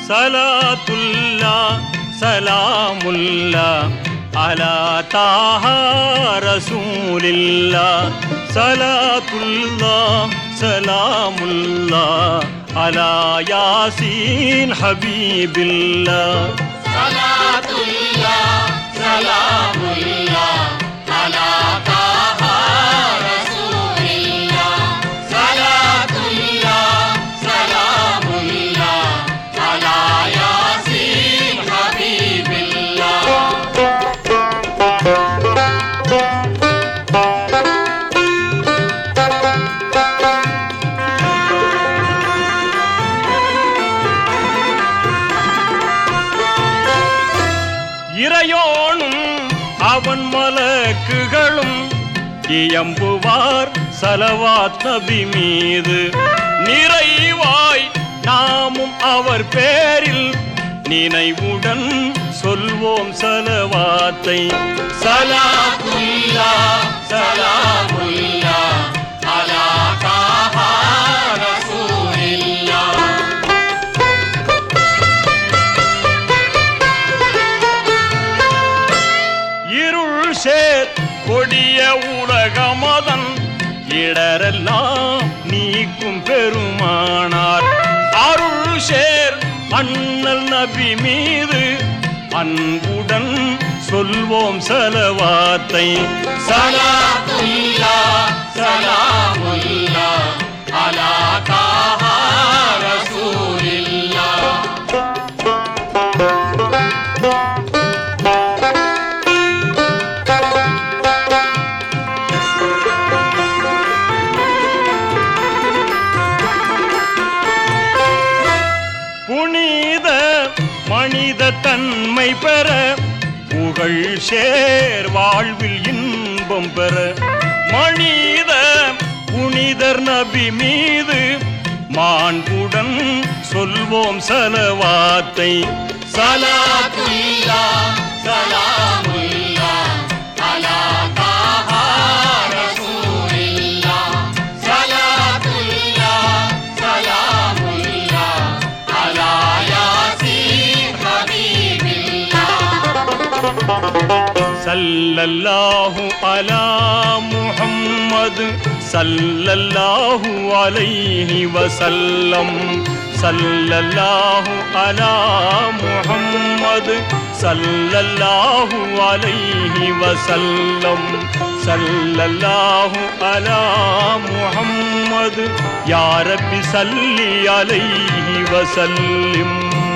சலாத்துல்லா சலாமுல்லா அலா தாஹா ரசூலில்லா சலாத்துல்லா சலாமுல்லா அலா யாசீன் ஹபீபில்லா சலாத்துல்லா சலாமுல்லா அலா தாஹா ரசூலில்லா சலாத்துல்லா சலாமுல்லா அலா யாசீன் ஹபீபில்லா. இறையோனும் அவன் மலக்குகளும் இயம்புவார் ஸலவாத் நபி மீது. நிறைவாய் நாமும் அவர் பேரில் நினைவுடன் சொல்வோம் ஸலவாத்தை. சலாத்துல்லா சலாமுல்லா அலா தாஹா ரசூலில்லா. இருள் சேர் கொடிய உலகமதன் இடரெல்லாம் நீக்கும் பெருமானார். அருள் சேர் அண்ணல் நபி மீது அன்புடன் சொல்வோம் ஸலவாத்தை. சலாத்துல்லா சலாமுல்லா அலா தாஹா ரசூலில்லா. புனித மனித தன்மை பெற புகழ் சேர் வாழ்வில் இன்பம் பெற மனித புனிதர் நபி மீது மாண்புடன் சொல்வோம் ஸலவாத்தை. சலாத்துல்லா சலாமுல்லா அலா தாஹா ரசூலில்லா. சலாத்துல்லா சலாமுல்லா அலா யாசீன் ஹபீபில்லா. சல்லல்லாஹு அலா முஹம்மது சல்லல்லாஹு அலைஹி வஸல்லம். சல்லல்லாஹு அலா முஹம்மது சல்லல்லாஹு அலைஹி வஸல்லம். சல்லல்லாஹு அலா முஹம்மது யா ரப்பி சல்லி அலைஹி வஸல்லிம்.